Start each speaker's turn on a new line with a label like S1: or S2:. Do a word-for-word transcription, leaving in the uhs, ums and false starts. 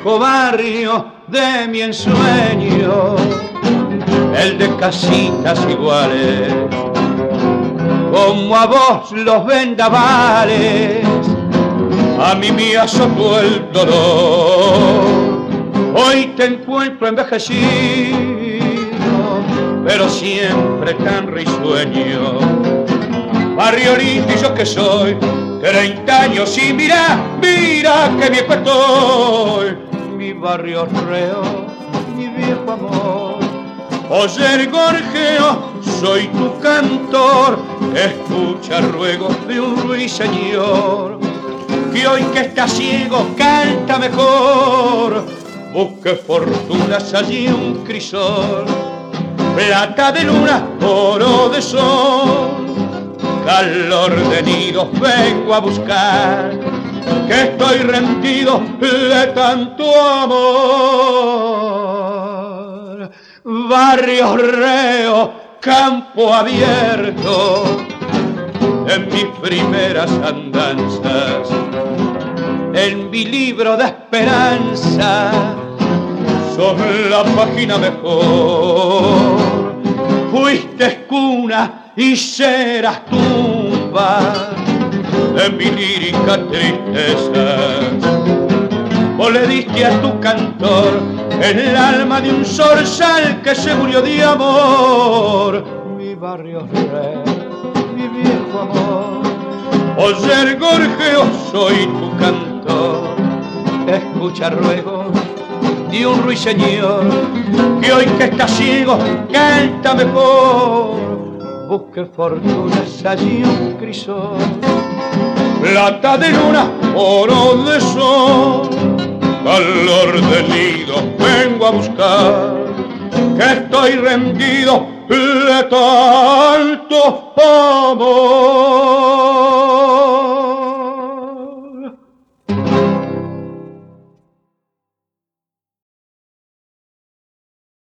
S1: viejo barrio de mi ensueño, el de casitas iguales, como a vos los vendavales, a mí me azotó el dolor. Hoy te encuentro envejecido, pero siempre tan risueño. Barrio lindo y yo que soy, treinta años y mira, mira que viejo estoy. Mi barrio reo, mi viejo amor. Oye, gorjeo, soy tu cantor, escucha ruegos de un ruiseñor, que hoy que está ciego canta mejor. Busque fortunas allí un crisol, plata de luna, oro de sol, calor de nidos vengo a buscar, que estoy rendido de tanto amor. Barrio reo, campo abierto, en mis primeras andanzas, en mi libro de esperanza, sos la página mejor. Fuiste cuna y serás tumba de mi lírica tristeza. Vos le diste a tu cantor el alma de un zorzal que se murió de amor. Mi barrio rey, mi viejo amor. Oye, gorjeo, soy tu cantor, escucha ruego de un ruiseñor, que hoy que está ciego canta mejor. Busque fortunas allí un crisol, plata de luna, oro de sol, calor de nido vengo a buscar, que estoy rendido de tanto amor.